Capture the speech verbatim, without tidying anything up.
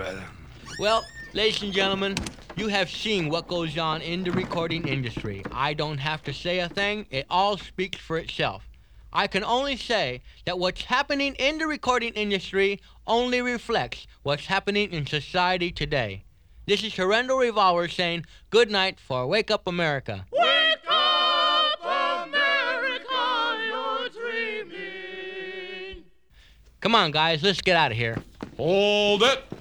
brother. Well, ladies and gentlemen, you have seen what goes on in the recording industry. I don't have to say a thing, it all speaks for itself. I can only say that what's happening in the recording industry only reflects what's happening in society today. This is Horrendo Revolver saying good night for Wake Up America. Wake up, America, you're dreaming. Come on, guys, let's get out of here. Hold it.